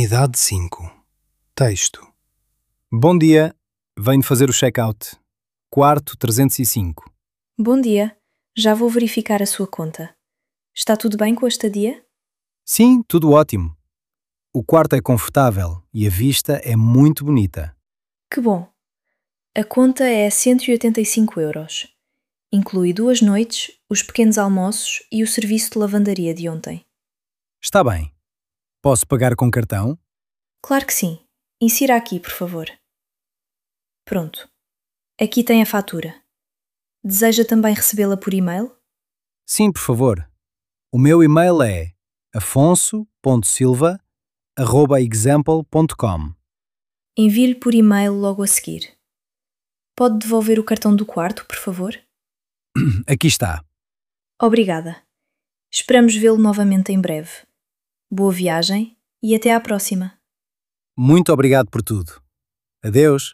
Unidade 5. Texto. Bom dia, venho fazer o check-out. Quarto 305. Bom dia, já vou verificar a sua conta. Está tudo bem com a estadia? Sim, tudo ótimo. O quarto é confortável e a vista é muito bonita. Que bom. A conta é 185 euros. Inclui 2 noites, os pequenos almoços e o serviço de lavandaria de ontem. Está bem. Posso pagar com cartão? Claro que sim. Insira aqui, por favor. Pronto. Aqui tem a fatura. Deseja também recebê-la por e-mail? Sim, por favor. O meu e-mail é afonso.silva@example.com. Envie-lhe por e-mail logo a seguir. Pode devolver o cartão do quarto, por favor? Aqui está. Obrigada. Esperamos vê-lo novamente em breve. Boa viagem e até à próxima. Muito obrigado por tudo. Adeus.